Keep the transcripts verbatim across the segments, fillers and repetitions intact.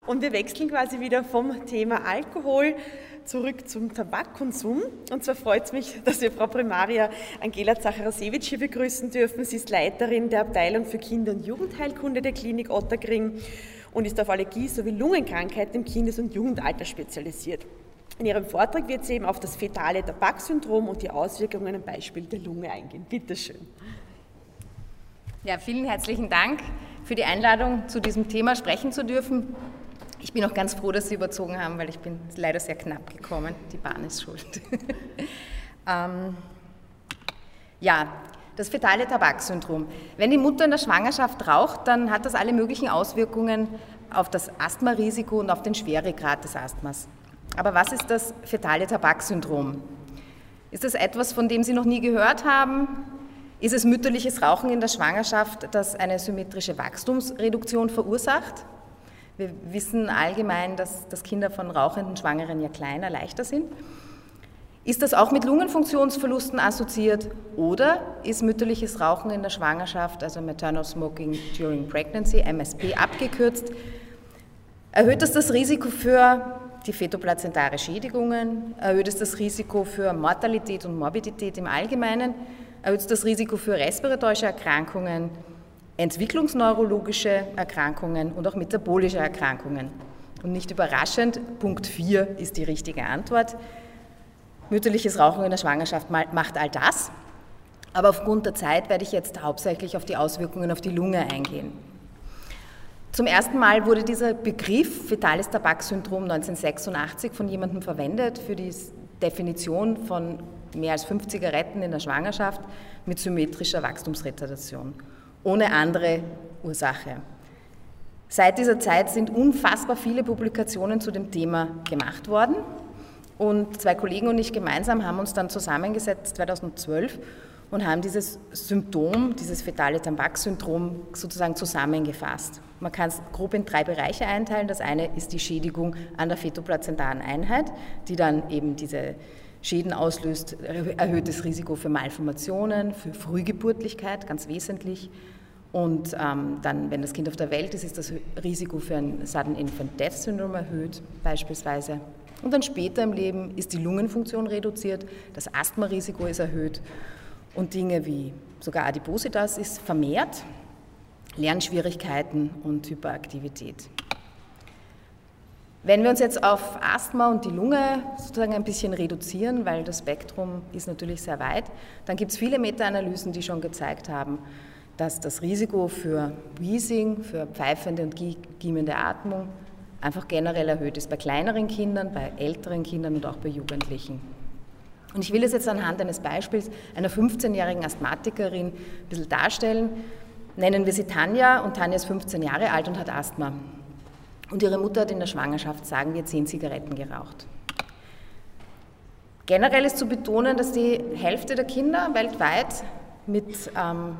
Und wir wechseln quasi wieder vom Thema Alkohol zurück zum Tabakkonsum. Und zwar freut es mich, dass wir Frau Primaria Angela Zacharasiewicz hier begrüßen dürfen. Sie ist Leiterin der Abteilung für Kinder- und Jugendheilkunde der Klinik Ottakring und ist auf Allergie sowie Lungenkrankheiten im Kindes- und Jugendalter spezialisiert. In ihrem Vortrag wird sie eben auf das fetale Tabaksyndrom und die Auswirkungen am Beispiel der Lunge eingehen. Bitte schön. Ja, vielen herzlichen Dank für die Einladung, zu diesem Thema sprechen zu dürfen. Ich bin auch ganz froh, dass Sie überzogen haben, weil ich bin leider sehr knapp gekommen. Die Bahn ist schuld. ähm, ja, das fetale Tabaksyndrom. Wenn die Mutter in der Schwangerschaft raucht, dann hat das alle möglichen Auswirkungen auf das Asthmarisiko und auf den Schweregrad des Asthmas. Aber was ist das fetale Tabaksyndrom? Ist das etwas, von dem Sie noch nie gehört haben? Ist es mütterliches Rauchen in der Schwangerschaft, das eine symmetrische Wachstumsreduktion verursacht? Wir wissen allgemein, dass, dass Kinder von rauchenden Schwangeren ja kleiner, leichter sind. Ist das auch mit Lungenfunktionsverlusten assoziiert oder ist mütterliches Rauchen in der Schwangerschaft, also Maternal Smoking During Pregnancy, M S P abgekürzt, erhöht das das Risiko für die fetoplazentare Schädigungen, erhöht es das Risiko für Mortalität und Morbidität im Allgemeinen, erhöht es das Risiko für respiratorische Erkrankungen, entwicklungsneurologische Erkrankungen und auch metabolische Erkrankungen. Und nicht überraschend, Punkt vier ist die richtige Antwort. Mütterliches Rauchen in der Schwangerschaft macht all das, aber aufgrund der Zeit werde ich jetzt hauptsächlich auf die Auswirkungen auf die Lunge eingehen. Zum ersten Mal wurde dieser Begriff fetales Tabaksyndrom neunzehnhundertsechsundachtzig von jemandem verwendet für die Definition von mehr als fünf Zigaretten in der Schwangerschaft mit symmetrischer Wachstumsretardation. Ohne andere Ursache. Seit dieser Zeit sind unfassbar viele Publikationen zu dem Thema gemacht worden und zwei Kollegen und ich gemeinsam haben uns dann zusammengesetzt zweitausendzwölf und haben dieses Symptom, dieses fetale Tabaksyndrom sozusagen zusammengefasst. Man kann es grob in drei Bereiche einteilen. Das eine ist die Schädigung an der fetoplazentaren Einheit, die dann eben diese Schäden auslöst, erhöhtes Risiko für Malformationen, für Frühgeburtlichkeit, ganz wesentlich. Und ähm, dann, wenn das Kind auf der Welt ist, ist das Risiko für ein Sudden Infant Death Syndrome erhöht, beispielsweise. Und dann später im Leben ist die Lungenfunktion reduziert, das Asthmarisiko ist erhöht und Dinge wie sogar Adipositas ist vermehrt, Lernschwierigkeiten und Hyperaktivität. Wenn wir uns jetzt auf Asthma und die Lunge sozusagen ein bisschen reduzieren, weil das Spektrum ist natürlich sehr weit, dann gibt es viele Meta-Analysen, die schon gezeigt haben, dass das Risiko für Wheezing, für pfeifende und giemende Atmung einfach generell erhöht ist bei kleineren Kindern, bei älteren Kindern und auch bei Jugendlichen. Und ich will es jetzt anhand eines Beispiels einer fünfzehnjährigen Asthmatikerin ein bisschen darstellen. Nennen wir sie Tanja und Tanja ist fünfzehn Jahre alt und hat Asthma. Und ihre Mutter hat in der Schwangerschaft, sagen wir, zehn Zigaretten geraucht. Generell ist zu betonen, dass die Hälfte der Kinder weltweit mit ähm,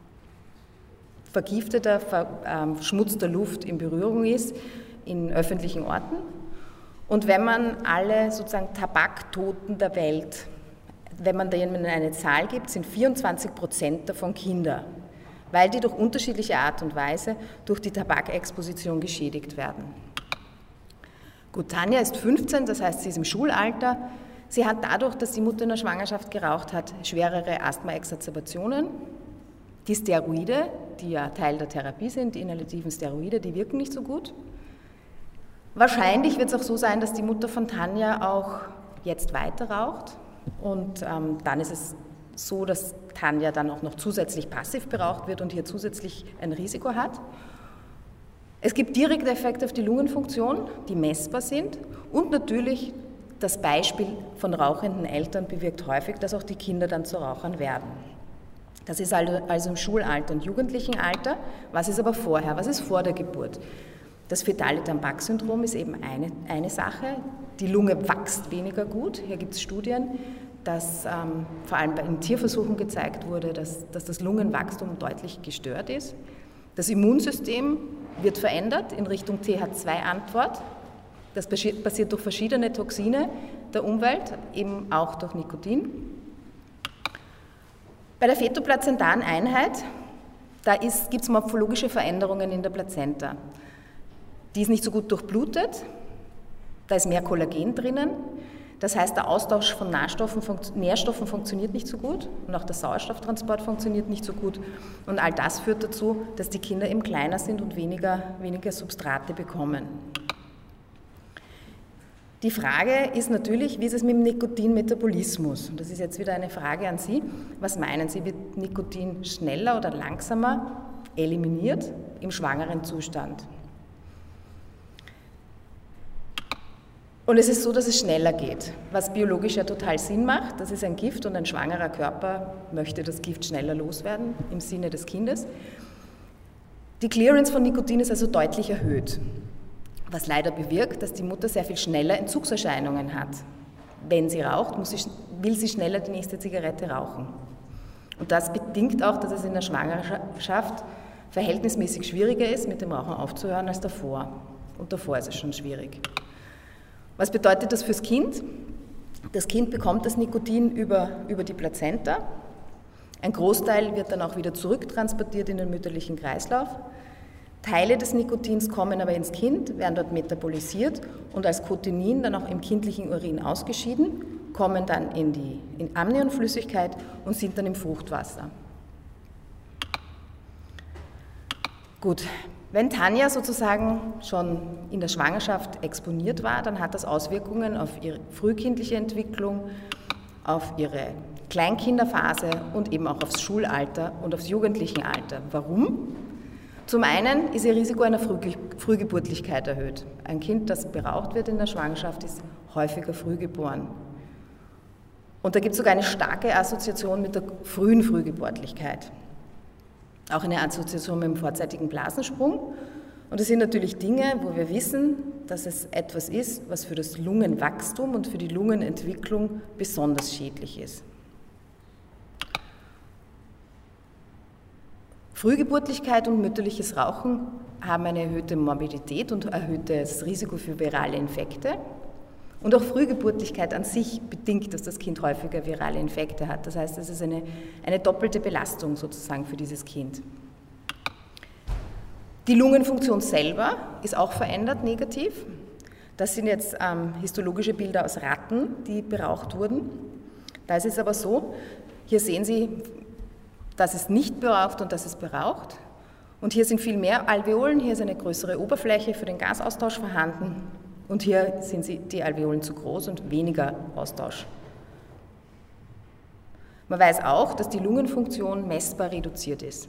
vergifteter, verschmutzter Luft in Berührung ist, in öffentlichen Orten. Und wenn man alle sozusagen Tabaktoten der Welt, wenn man denen eine Zahl gibt, sind vierundzwanzig Prozent davon Kinder, weil die durch unterschiedliche Art und Weise durch die Tabakexposition geschädigt werden. Gut, Tanja ist fünfzehn, das heißt, sie ist im Schulalter. Sie hat dadurch, dass die Mutter in der Schwangerschaft geraucht hat, schwerere Asthma-Exacerbationen. Die Steroide, die ja Teil der Therapie sind, die inhalativen Steroide, die wirken nicht so gut. Wahrscheinlich wird es auch so sein, dass die Mutter von Tanja auch jetzt weiter raucht. Und ähm, dann ist es so, dass Tanja dann auch noch zusätzlich passiv beraucht wird und hier zusätzlich ein Risiko hat. Es gibt direkte Effekte auf die Lungenfunktion, die messbar sind. Und natürlich das Beispiel von rauchenden Eltern bewirkt häufig, dass auch die Kinder dann zu Rauchern werden. Das ist also im Schulalter und Jugendlichenalter. Was ist aber vorher? Was ist vor der Geburt? Das fetale Tabaksyndrom ist eben eine, eine Sache. Die Lunge wächst weniger gut. Hier gibt es Studien, dass ähm, vor allem in Tierversuchen gezeigt wurde, dass, dass das Lungenwachstum deutlich gestört ist. Das Immunsystem wird verändert in Richtung T H zwei Antwort. Das passiert durch verschiedene Toxine der Umwelt, eben auch durch Nikotin. Bei der fetoplazentaren Einheit, da gibt es morphologische Veränderungen in der Plazenta. Die ist nicht so gut durchblutet, da ist mehr Kollagen drinnen. Das heißt, der Austausch von Nährstoffen, Nährstoffen funktioniert nicht so gut und auch der Sauerstofftransport funktioniert nicht so gut. Und all das führt dazu, dass die Kinder eben kleiner sind und weniger, weniger Substrate bekommen. Die Frage ist natürlich, wie ist es mit dem Nikotinmetabolismus? Und das ist jetzt wieder eine Frage an Sie. Was meinen Sie, wird Nikotin schneller oder langsamer eliminiert im schwangeren Zustand? Und es ist so, dass es schneller geht, was biologisch ja total Sinn macht. Das ist ein Gift und ein schwangerer Körper möchte das Gift schneller loswerden im Sinne des Kindes. Die Clearance von Nikotin ist also deutlich erhöht, was leider bewirkt, dass die Mutter sehr viel schneller Entzugserscheinungen hat. Wenn sie raucht, muss sie, will sie schneller die nächste Zigarette rauchen. Und das bedingt auch, dass es in der Schwangerschaft verhältnismäßig schwieriger ist, mit dem Rauchen aufzuhören als davor. Und davor ist es schon schwierig. Was bedeutet das fürs Kind? Das Kind bekommt das Nikotin über, über die Plazenta. Ein Großteil wird dann auch wieder zurücktransportiert in den mütterlichen Kreislauf. Teile des Nikotins kommen aber ins Kind, werden dort metabolisiert und als Cotinin dann auch im kindlichen Urin ausgeschieden, kommen dann in die in Amnionflüssigkeit und sind dann im Fruchtwasser. Gut. Wenn Tanja sozusagen schon in der Schwangerschaft exponiert war, dann hat das Auswirkungen auf ihre frühkindliche Entwicklung, auf ihre Kleinkinderphase und eben auch aufs Schulalter und aufs Jugendlichenalter. Warum? Zum einen ist ihr Risiko einer Frühgeburtlichkeit erhöht. Ein Kind, das beraucht wird in der Schwangerschaft, ist häufiger frühgeboren. Und da gibt es sogar eine starke Assoziation mit der frühen Frühgeburtlichkeit. Auch eine Assoziation mit dem vorzeitigen Blasensprung. Und das sind natürlich Dinge, wo wir wissen, dass es etwas ist, was für das Lungenwachstum und für die Lungenentwicklung besonders schädlich ist. Frühgeburtlichkeit und mütterliches Rauchen haben eine erhöhte Morbidität und erhöhtes Risiko für virale Infekte. Und auch Frühgeburtlichkeit an sich bedingt, dass das Kind häufiger virale Infekte hat. Das heißt, es ist eine, eine doppelte Belastung sozusagen für dieses Kind. Die Lungenfunktion selber ist auch verändert negativ. Das sind jetzt ähm, histologische Bilder aus Ratten, die beraucht wurden. Da ist es aber so, hier sehen Sie, das ist nicht beraucht und das ist beraucht. Und hier sind viel mehr Alveolen, hier ist eine größere Oberfläche für den Gasaustausch vorhanden. Und hier sind die Alveolen zu groß und weniger Austausch. Man weiß auch, dass die Lungenfunktion messbar reduziert ist.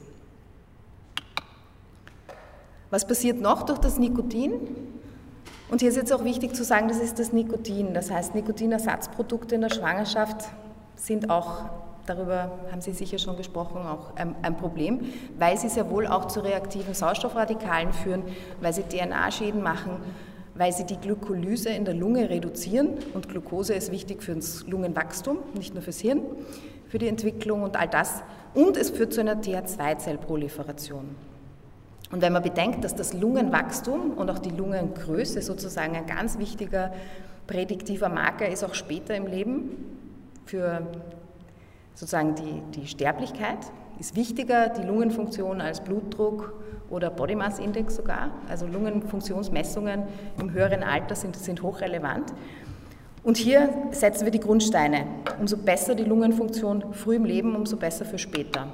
Was passiert noch durch das Nikotin? Und hier ist jetzt auch wichtig zu sagen, das ist das Nikotin. Das heißt, Nikotinersatzprodukte in der Schwangerschaft sind auch, darüber haben Sie sicher schon gesprochen, auch ein, ein Problem, weil sie sehr wohl auch zu reaktiven Sauerstoffradikalen führen, weil sie D N A-Schäden machen, weil sie die Glykolyse in der Lunge reduzieren und Glucose ist wichtig für das Lungenwachstum, nicht nur fürs Hirn, für die Entwicklung und all das. Und es führt zu einer T H zwei Zellproliferation. Und wenn man bedenkt, dass das Lungenwachstum und auch die Lungengröße sozusagen ein ganz wichtiger prädiktiver Marker ist, auch später im Leben, für sozusagen die, die Sterblichkeit, ist wichtiger die Lungenfunktion als Blutdruck oder Body Mass Index sogar. Also Lungenfunktionsmessungen im höheren Alter sind, sind hochrelevant. Und hier setzen wir die Grundsteine. Umso besser die Lungenfunktion früh im Leben, umso besser für später.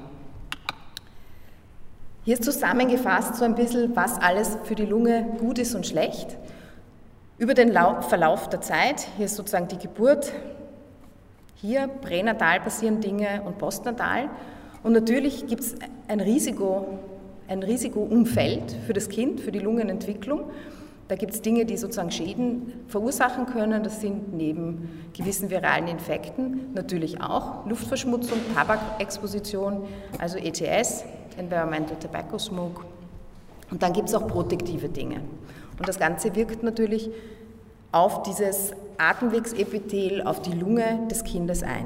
Hier ist zusammengefasst so ein bisschen, was alles für die Lunge gut ist und schlecht. Über den Verlauf der Zeit, hier ist sozusagen die Geburt, hier pränatal passieren Dinge und postnatal. Und natürlich gibt es ein Risiko, ein Risikoumfeld für das Kind, für die Lungenentwicklung. Da gibt es Dinge, die sozusagen Schäden verursachen können. Das sind neben gewissen viralen Infekten natürlich auch Luftverschmutzung, Tabakexposition, also E T S, Environmental Tobacco Smoke. Und dann gibt es auch protektive Dinge. Und das Ganze wirkt natürlich auf dieses Atemwegsepithel, auf die Lunge des Kindes ein.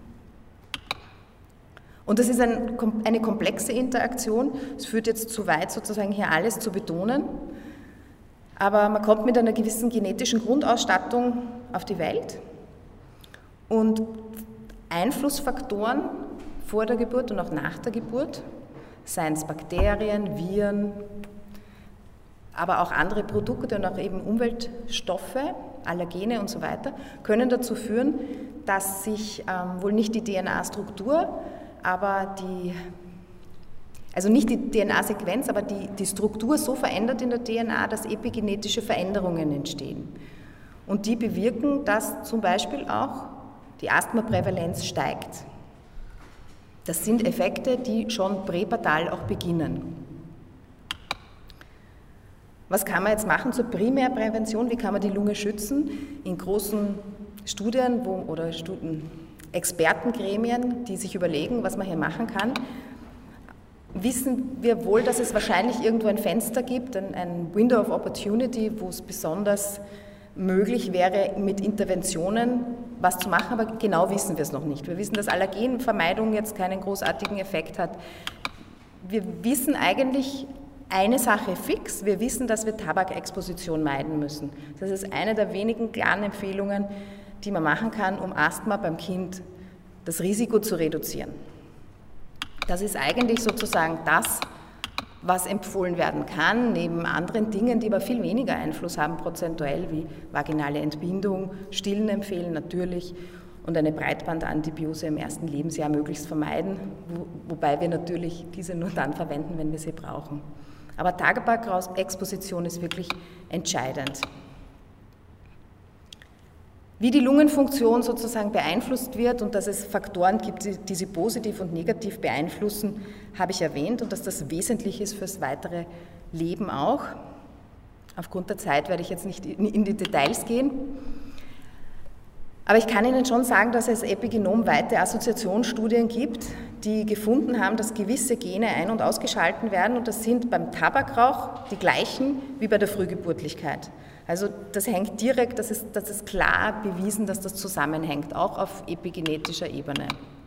Und das ist ein, eine komplexe Interaktion. Es führt jetzt zu weit, sozusagen hier alles zu betonen. Aber man kommt mit einer gewissen genetischen Grundausstattung auf die Welt. Und Einflussfaktoren vor der Geburt und auch nach der Geburt, seien es Bakterien, Viren, aber auch andere Produkte und auch eben Umweltstoffe, Allergene und so weiter, können dazu führen, dass sich ähm, wohl nicht die D N A-Struktur, aber die, also nicht die D N A-Sequenz, aber die, die Struktur so verändert in der D N A, dass epigenetische Veränderungen entstehen. Und die bewirken, dass zum Beispiel auch die Asthmaprävalenz steigt. Das sind Effekte, die schon präpartal auch beginnen. Was kann man jetzt machen zur Primärprävention? Wie kann man die Lunge schützen? In großen Studien wo, oder Studien, Expertengremien, die sich überlegen, was man hier machen kann, wissen wir wohl, dass es wahrscheinlich irgendwo ein Fenster gibt, ein, ein Window of Opportunity, wo es besonders möglich wäre, mit Interventionen was zu machen, aber genau wissen wir es noch nicht. Wir wissen, dass Allergenvermeidung jetzt keinen großartigen Effekt hat. Wir wissen eigentlich eine Sache fix, wir wissen, dass wir Tabakexposition meiden müssen. Das ist eine der wenigen klaren Empfehlungen, die man machen kann, um Asthma beim Kind das Risiko zu reduzieren. Das ist eigentlich sozusagen das, was empfohlen werden kann, neben anderen Dingen, die aber viel weniger Einfluss haben prozentuell, wie vaginale Entbindung, Stillen empfehlen natürlich und eine Breitbandantibiose im ersten Lebensjahr möglichst vermeiden, wo, wobei wir natürlich diese nur dann verwenden, wenn wir sie brauchen. Aber Tabakexposition ist wirklich entscheidend. Wie die Lungenfunktion sozusagen beeinflusst wird und dass es Faktoren gibt, die sie positiv und negativ beeinflussen, habe ich erwähnt und dass das wesentlich ist fürs weitere Leben auch. Aufgrund der Zeit werde ich jetzt nicht in die Details gehen. Aber ich kann Ihnen schon sagen, dass es epigenomweite Assoziationsstudien gibt, die gefunden haben, dass gewisse Gene ein- und ausgeschalten werden und das sind beim Tabakrauch die gleichen wie bei der Frühgeburtlichkeit. Also das hängt direkt, das ist, das ist klar bewiesen, dass das zusammenhängt, auch auf epigenetischer Ebene.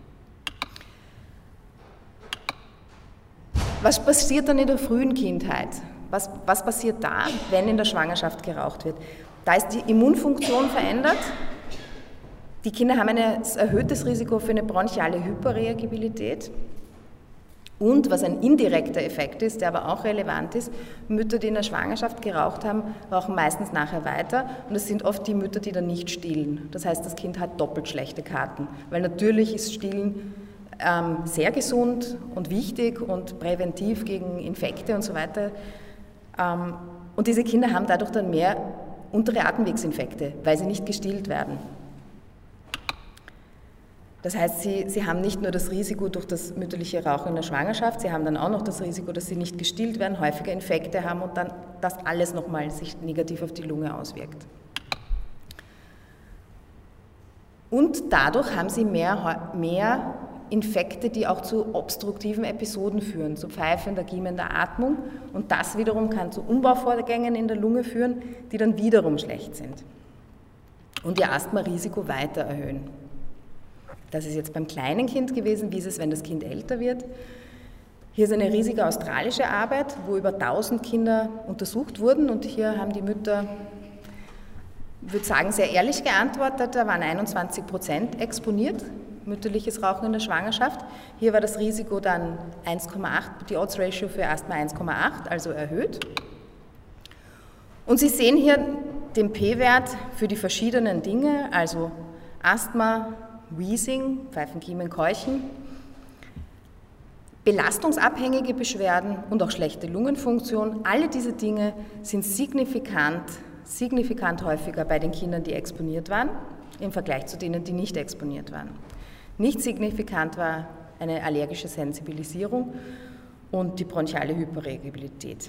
Was passiert dann in der frühen Kindheit? Was, was passiert da, wenn in der Schwangerschaft geraucht wird? Da ist die Immunfunktion verändert. Die Kinder haben ein erhöhtes Risiko für eine bronchiale Hyperreagibilität. Und was ein indirekter Effekt ist, der aber auch relevant ist, Mütter, die in der Schwangerschaft geraucht haben, rauchen meistens nachher weiter und es sind oft die Mütter, die dann nicht stillen. Das heißt, das Kind hat doppelt schlechte Karten, weil natürlich ist Stillen ähm, sehr gesund und wichtig und präventiv gegen Infekte und so weiter. Ähm, und diese Kinder haben dadurch dann mehr untere Atemwegsinfekte, weil sie nicht gestillt werden. Das heißt, sie, sie haben nicht nur das Risiko durch das mütterliche Rauchen in der Schwangerschaft, sie haben dann auch noch das Risiko, dass sie nicht gestillt werden, häufiger Infekte haben und dann das alles nochmal sich negativ auf die Lunge auswirkt. Und dadurch haben sie mehr, mehr Infekte, die auch zu obstruktiven Episoden führen, zu pfeifender, giemender Atmung und das wiederum kann zu Umbauvorgängen in der Lunge führen, die dann wiederum schlecht sind und ihr Asthma-Risiko weiter erhöhen. Das ist jetzt beim kleinen Kind gewesen. Wie ist es, wenn das Kind älter wird? Hier ist eine riesige australische Arbeit, wo über tausend Kinder untersucht wurden und hier haben die Mütter, ich würde sagen, sehr ehrlich geantwortet. Da waren einundzwanzig Prozent exponiert, mütterliches Rauchen in der Schwangerschaft. Hier war das Risiko dann eins Komma acht, die Odds Ratio für Asthma eins Komma acht, also erhöht. Und Sie sehen hier den P-Wert für die verschiedenen Dinge, also Asthma, Wheezing, Pfeifen, Kiemen, Keuchen, belastungsabhängige Beschwerden und auch schlechte Lungenfunktion. Alle diese Dinge sind signifikant, signifikant häufiger bei den Kindern, die exponiert waren, im Vergleich zu denen, die nicht exponiert waren. Nicht signifikant war eine allergische Sensibilisierung und die bronchiale Hyperreagibilität.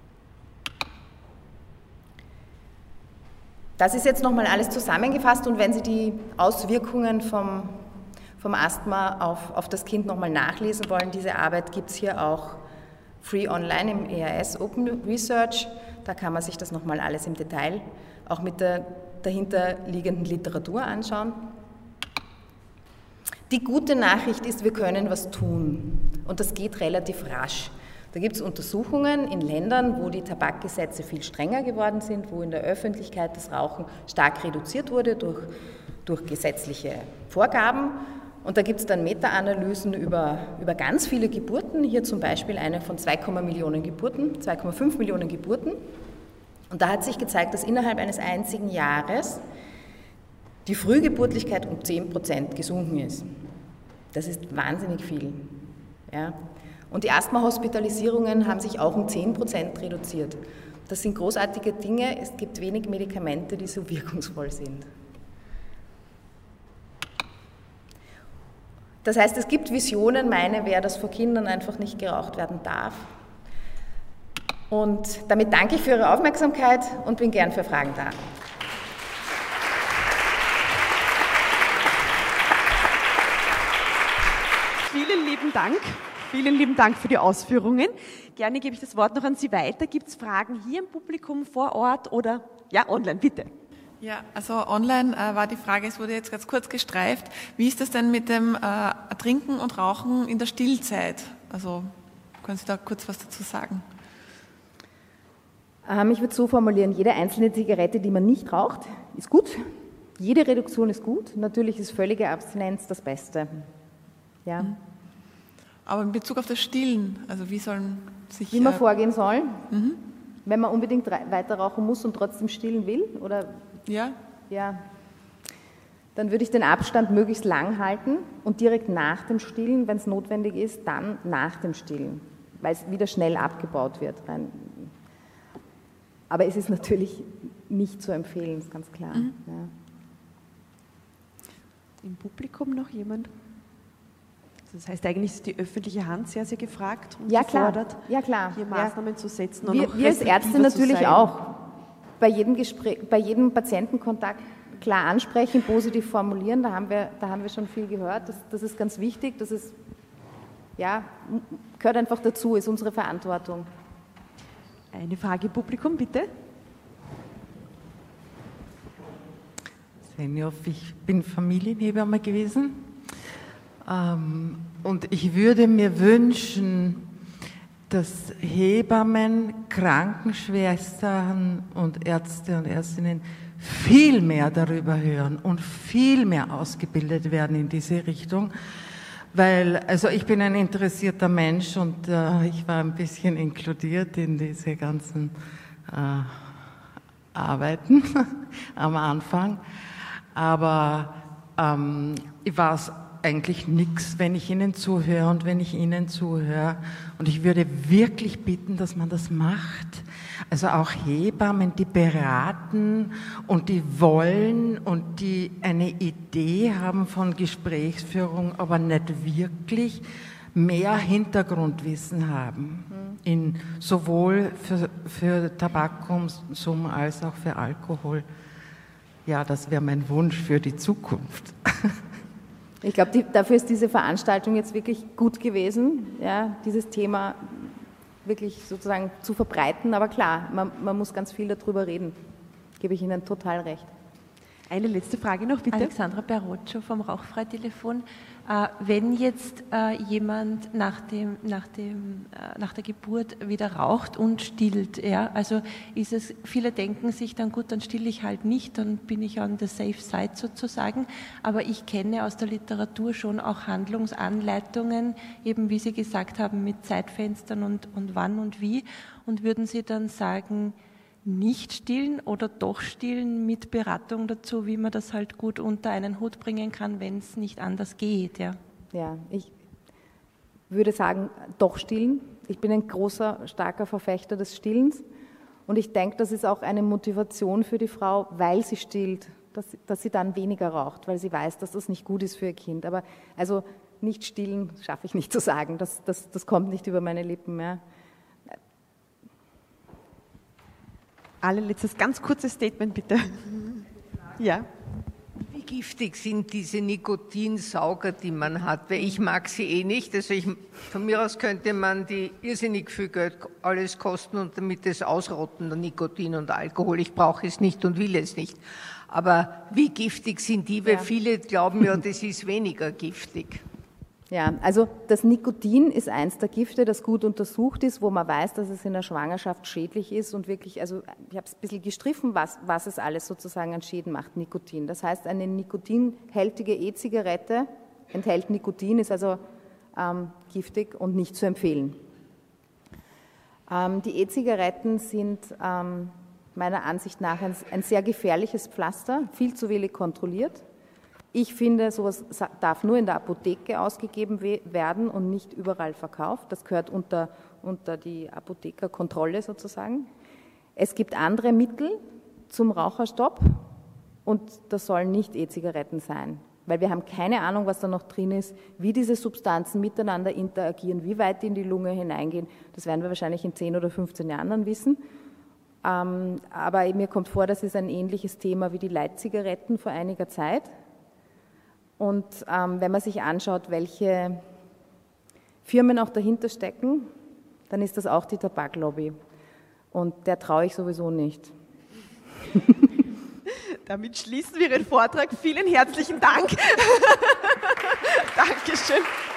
Das ist jetzt nochmal alles zusammengefasst und wenn Sie die Auswirkungen vom, vom Asthma auf, auf das Kind nochmal nachlesen wollen, diese Arbeit gibt es hier auch free online im E A S Open Research. Da kann man sich das nochmal alles im Detail auch mit der dahinterliegenden Literatur anschauen. Die gute Nachricht ist, wir können was tun und das geht relativ rasch. Da gibt es Untersuchungen in Ländern, wo die Tabakgesetze viel strenger geworden sind, wo in der Öffentlichkeit das Rauchen stark reduziert wurde durch, durch gesetzliche Vorgaben. Und da gibt es dann Meta-Analysen über, über ganz viele Geburten, hier zum Beispiel eine von zwei Komma Millionen Geburten, zwei Komma fünf Millionen Geburten. Und da hat sich gezeigt, dass innerhalb eines einzigen Jahres die Frühgeburtlichkeit um zehn Prozent gesunken ist. Das ist wahnsinnig viel. Ja. Und die Asthma-Hospitalisierungen haben sich auch um zehn Prozent reduziert. Das sind großartige Dinge. Es gibt wenig Medikamente, die so wirkungsvoll sind. Das heißt, es gibt Visionen, meine wäre, dass vor Kindern einfach nicht geraucht werden darf. Und damit danke ich für Ihre Aufmerksamkeit und bin gern für Fragen da. Vielen lieben Dank. Vielen lieben Dank für die Ausführungen. Gerne gebe ich das Wort noch an Sie weiter. Gibt es Fragen hier im Publikum vor Ort oder ja, online, bitte? Ja, also online äh, war die Frage, es wurde jetzt ganz kurz gestreift, wie ist das denn mit dem äh, Trinken und Rauchen in der Stillzeit? Also können Sie da kurz was dazu sagen? Ähm, ich würde es so formulieren, jede einzelne Zigarette, die man nicht raucht, ist gut. Jede Reduktion ist gut. Natürlich ist völlige Abstinenz das Beste. Ja. Mhm. Aber in Bezug auf das Stillen, also wie sollen sich... Wie man äh, vorgehen soll, mhm. wenn man unbedingt weiter rauchen muss und trotzdem stillen will, oder... Ja. Ja. Dann würde ich den Abstand möglichst lang halten und direkt nach dem Stillen, wenn es notwendig ist, dann nach dem Stillen, weil es wieder schnell abgebaut wird. Aber es ist natürlich nicht zu empfehlen, ist ganz klar. Mhm. Ja. Im Publikum noch jemand? Das heißt, eigentlich ist die öffentliche Hand sehr, sehr gefragt und ja, gefordert, klar. Ja, klar. hier Maßnahmen ja. zu setzen. Und wir, wir als Ärzte natürlich auch. Bei jedem, Gespräch, bei jedem Patientenkontakt klar ansprechen, positiv formulieren, da haben wir, da haben wir schon viel gehört. Das, das ist ganz wichtig, das ist, ja, gehört einfach dazu, ist unsere Verantwortung. Eine Frage im Publikum, bitte. Senjoff, ich bin Familienhebamme gewesen ähm, und ich würde mir wünschen, dass Hebammen, Krankenschwestern und Ärzte und Ärztinnen viel mehr darüber hören und viel mehr ausgebildet werden in diese Richtung, weil, also ich bin ein interessierter Mensch und äh, ich war ein bisschen inkludiert in diese ganzen äh, Arbeiten am Anfang, aber ähm, ich war es eigentlich nichts, wenn ich Ihnen zuhöre und wenn ich Ihnen zuhöre. Und ich würde wirklich bitten, dass man das macht. Also auch Hebammen, die beraten und die wollen und die eine Idee haben von Gesprächsführung, aber nicht wirklich mehr Hintergrundwissen haben. In, sowohl für, für Tabakkonsum als auch für Alkohol. Ja, das wäre mein Wunsch für die Zukunft. Ich glaube, dafür ist diese Veranstaltung jetzt wirklich gut gewesen, ja, dieses Thema wirklich sozusagen zu verbreiten. Aber klar, man, man muss ganz viel darüber reden. Gebe ich Ihnen total recht. Eine letzte Frage noch, bitte. Alexandra Berroccio vom Rauchfreitelefon. Äh, wenn jetzt äh, jemand nach, dem, nach, dem, äh, nach der Geburt wieder raucht und stillt, ja, also ist es, viele denken sich dann, gut, dann stille ich halt nicht, dann bin ich on the safe side sozusagen, aber ich kenne aus der Literatur schon auch Handlungsanleitungen, eben wie Sie gesagt haben, mit Zeitfenstern und, und wann und wie, und würden Sie dann sagen, nicht stillen oder doch stillen mit Beratung dazu, wie man das halt gut unter einen Hut bringen kann, wenn es nicht anders geht. Ja, ja, ich würde sagen, doch stillen. Ich bin ein großer, starker Verfechter des Stillens und ich denke, das ist auch eine Motivation für die Frau, weil sie stillt, dass, dass sie dann weniger raucht, weil sie weiß, dass das nicht gut ist für ihr Kind. Aber also nicht stillen schaffe ich nicht zu sagen, das, das, das kommt nicht über meine Lippen mehr. Allerletztes, ganz kurzes Statement, bitte. Ja. Wie giftig sind diese Nikotinsauger, die man hat? Weil ich mag sie eh nicht. Also ich, von mir aus könnte man die irrsinnig viel Geld alles kosten und damit es ausrotten, Nikotin und Alkohol. Ich brauche es nicht und will es nicht. Aber wie giftig sind die? Weil ja. viele glauben ja, das ist weniger giftig. Ja, also das Nikotin ist eins der Gifte, das gut untersucht ist, wo man weiß, dass es in der Schwangerschaft schädlich ist und wirklich, also ich habe es ein bisschen gestriffen, was, was es alles sozusagen an Schäden macht, Nikotin. Das heißt, eine nikotinhältige E-Zigarette enthält Nikotin, ist also ähm, giftig und nicht zu empfehlen. Ähm, die E-Zigaretten sind ähm, meiner Ansicht nach ein, ein sehr gefährliches Pflaster, viel zu wenig kontrolliert. Ich finde, sowas darf nur in der Apotheke ausgegeben werden und nicht überall verkauft. Das gehört unter, unter die Apothekerkontrolle sozusagen. Es gibt andere Mittel zum Raucherstopp und das sollen nicht E-Zigaretten sein, weil wir haben keine Ahnung, was da noch drin ist, wie diese Substanzen miteinander interagieren, wie weit die in die Lunge hineingehen. Das werden wir wahrscheinlich in zehn oder fünfzehn Jahren dann wissen. Ähm, aber mir kommt vor, das ist ein ähnliches Thema wie die Light-Zigaretten vor einiger Zeit. Und ähm, wenn man sich anschaut, welche Firmen auch dahinter stecken, dann ist das auch die Tabaklobby. Und der traue ich sowieso nicht. Damit schließen wir Ihren Vortrag. Vielen herzlichen Dank. Dankeschön.